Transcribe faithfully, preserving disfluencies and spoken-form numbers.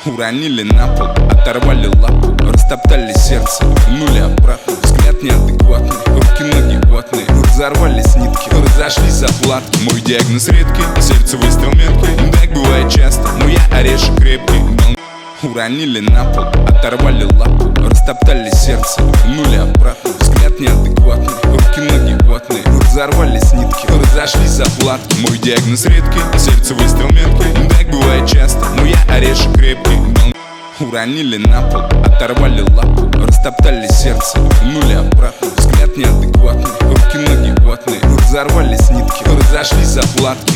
Уронили на пол, оторвали лапу, растоптали сердце, вернули обратно. Взгляд неадекватный, руки ноги ватные, разорвались нитки, разошлись заплатки. Мой диагноз редкий, сердце выстрел меткий. Так бывает часто, но я орешек крепкий. Уронили на пол, оторвали лапу, растоптали сердце, вернули обратно. Взгляд неадекватный, руки ноги ватные, разорвались нитки, разошлись заплатки. Мой диагноз редкий, сердце выстрел меткий. Так бывает часто, но я орешек крепкий. Уронили на пол, оторвали лапу, растоптали сердце, вернули обратно. Взгляд неадекватный, руки ноги ватные, разорвались нитки, разошлись заплатки.